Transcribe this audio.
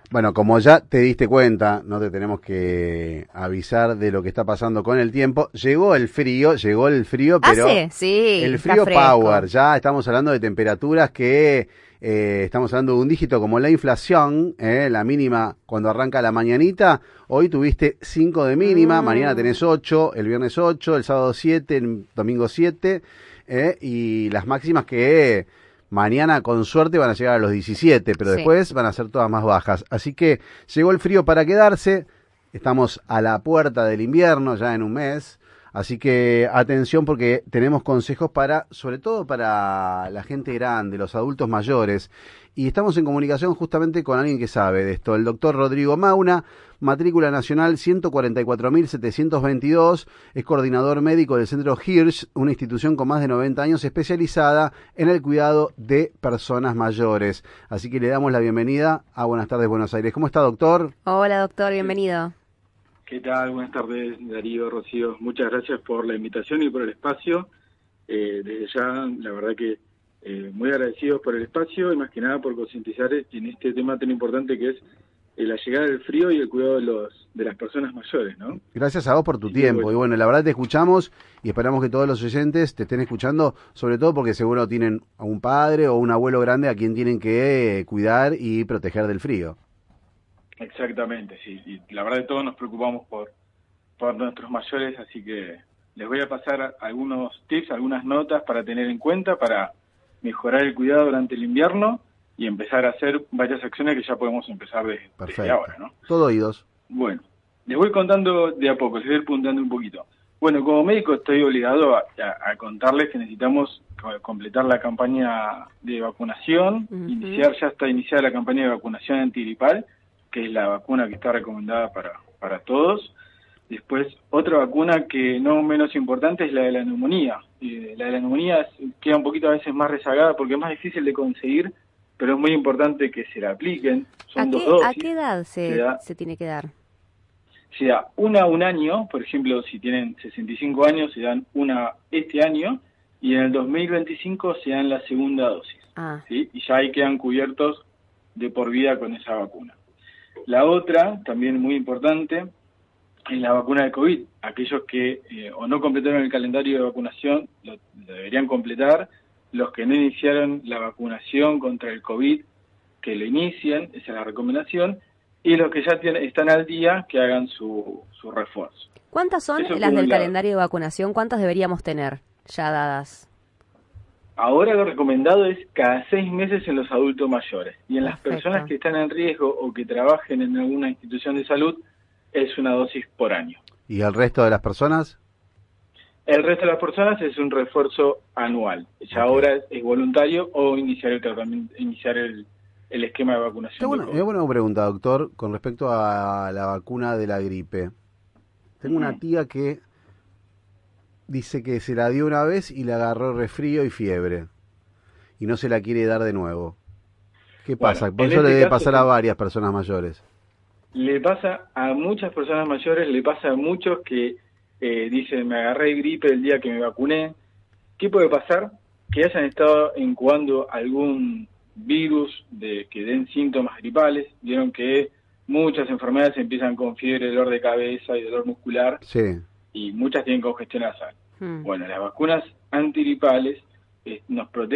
Bueno, como ya te diste cuenta, no te tenemos que avisar de lo que está pasando con el tiempo. Llegó el frío, pero Sí, el está frío power. fresco. Ya estamos hablando de temperaturas que estamos hablando de un dígito como la inflación, la mínima cuando arranca la mañanita. Hoy tuviste 5 de mínima, mañana Mm, tenés 8, el viernes 8, el sábado 7, el domingo 7, y las máximas que mañana con suerte van a llegar a los 17, pero sí. después van a ser todas más bajas. Así que llegó el frío para quedarse. Estamos a la puerta del invierno, ya en un mes. Así que atención porque tenemos consejos para, sobre todo para la gente grande, los adultos mayores. Y estamos en comunicación justamente con alguien que sabe de esto, el doctor Rodrigo Mauna, matrícula nacional 144.722, es coordinador médico del Centro Hirsch, una institución con más de 90 años especializada en el cuidado de personas mayores. Así que le damos la bienvenida a Buenas tardes, Buenos Aires. ¿Cómo está, doctor? Hola, doctor, bienvenido. ¿Qué tal? Buenas tardes, Darío, Rocío. Muchas gracias por la invitación y por el espacio. Desde ya, la verdad que muy agradecidos por el espacio y más que nada por concientizar en este tema tan importante que es la llegada del frío y el cuidado de las personas mayores, ¿no? Gracias a vos por tu Así que tiempo. Y bueno, bueno, la verdad te escuchamos y esperamos que todos los oyentes te estén escuchando, sobre todo porque seguro tienen a un padre o un abuelo grande a quien tienen que cuidar y proteger del frío. exactamente, sí. Y la verdad que todos nos preocupamos por nuestros mayores, así que les voy a pasar algunos tips, algunas notas para tener en cuenta, para mejorar el cuidado durante el invierno y empezar a hacer varias acciones que ya podemos empezar desde Perfecto. ahora, ¿no? Todo oídos. Bueno, les voy contando de a poco, les voy apuntando un poquito. Bueno, como médico estoy obligado a contarles que necesitamos completar la campaña de vacunación, Ujú. ya está iniciada la campaña de vacunación antigripal, que es la vacuna que está recomendada para todos. Después, otra vacuna que no menos importante es la de la neumonía. La de la neumonía queda un poquito a veces más rezagada porque es más difícil de conseguir, pero es muy importante que se la apliquen. Son dos A dosis. qué edad Se da, se tiene que dar? se da una a un año, por ejemplo, si tienen 65 años, se dan una este año, y en el 2025 se dan la segunda dosis. Ah, ¿Sí? Y ya ahí quedan cubiertos de por vida con esa vacuna. La otra, también muy importante, en la vacuna de COVID. Aquellos que o no completaron el calendario de vacunación lo deberían completar. Los que no iniciaron la vacunación contra el COVID, que lo inicien, esa es la recomendación. Y los que ya están al día, que hagan su refuerzo. ¿cuántas son Eso las por del un lado. calendario de vacunación? ¿Cuántas deberíamos tener ya dadas? Ahora lo recomendado es cada 6 meses en los adultos mayores. Y en las personas Perfecto. que están en riesgo o que trabajen en alguna institución de salud, es una dosis por año. ¿Y el resto de las personas? El resto de las personas es un refuerzo anual. Ya Ok. ahora es voluntario o iniciar el tratamiento, iniciar el esquema de Qué vacunación de buena, es COVID. buena pregunta, doctor, con respecto a la vacuna de la gripe. Tengo una Ujú. tía que dice que se la dio una vez y le agarró resfrío y fiebre. Y no se la quiere dar de nuevo. ¿Qué Bueno, pasa? Por en eso le ese debe caso pasar a varias personas mayores. le pasa a muchas personas mayores, le pasa a muchos que dicen, me agarré gripe el día que me vacuné. ¿Qué puede pasar? Que hayan estado incubando algún virus que den síntomas gripales. Vieron que muchas enfermedades empiezan con fiebre, dolor de cabeza y dolor muscular, Sí. y muchas tienen congestión nasal. Hmm. Bueno, las vacunas antigripales nos protegen